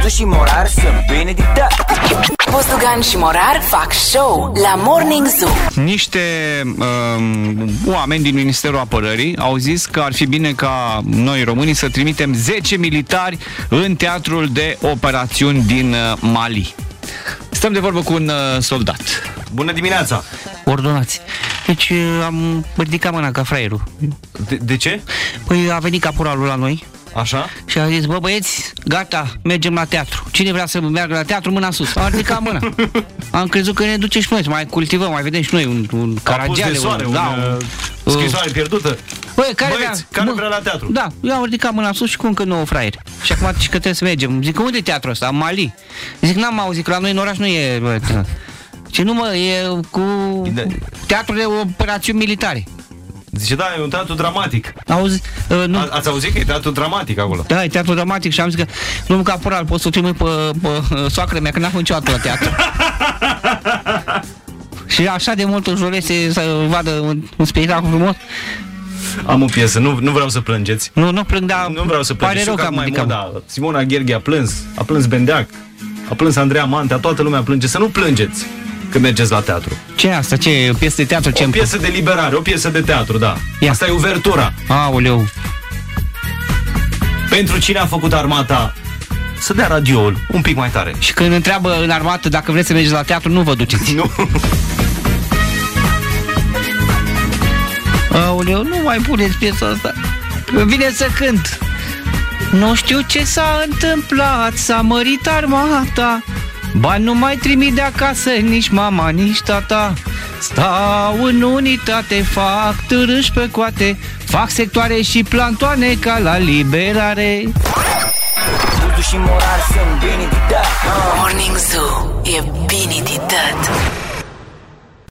și Morar sunt bine de dat. Buzdugan și Morar fac show la Morning Zoo. Niște oameni din Ministerul Apărării au zis că ar fi bine ca noi românii să trimitem 10 militari în teatrul de operațiuni din Mali. Stăm de vorbă cu un soldat. Bună dimineața! Ordonați. Deci am ridicat mâna ca fraierul. De ce? Păi a venit caporalul la noi. Așa? Și a zis, bă băieți, gata, mergem la teatru. Cine vrea să meargă la teatru, mâna sus. Am ridicat mâna. Am crezut că ne duce și noi, să mai cultivăm, mai vedem și noi un caragiale. Scrisoare pierdută. Băi, care vrea la teatru? Da, eu am ridicat mâna sus și cu încă 9 fraieri. Și acum zic că trebuie să mergem. Zic, unde e teatrul ăsta? În Mali. Zic, n-am auzit, că la noi în oraș nu e... Bă, ce nu, mă, e cu teatrul de operațiuni militare. Zice, da, e un teatru dramatic. Auzi, nu. Ați auzit că e teatru dramatic acolo? Da, e teatru dramatic și am zis că, domnul caporal, poți să trimit pe soacră mea, că n-a fost niciodată la teatru. Și așa de mult înjurese să vadă un spectacol frumos. Am o piesă, nu vreau să plângeți. Nu plâng, dar nu vreau să plângeți. Pare rău că mai mult, da. Simona Gherghe a plâns Bendeac, a plâns Andreea Mantea, toată lumea plânge. Să nu plângeți când mergeți la teatru. Ce e asta? Ce e? O piesă de teatru? O piesă de liberare, o piesă de teatru, da. Ia. Asta e uvertura. Aoleu. Pentru cine a făcut armata, să dea radioul un pic mai tare. Și când întreabă în armată dacă vreți să mergeți la teatru, nu vă duceți. Nu. Aoleu, nu mai puneți piesa asta. Vine să cânt. Nu știu ce s-a întâmplat, s-a mărit armata. Bani nu mai trimit de acasă, nici mama, nici tata. Stau în unitate, fac târâși pe coate, fac sectoare și plantoane ca la liberare. Buzdu și Morar sunt bine de dat. Morning Zoo e bine de dat.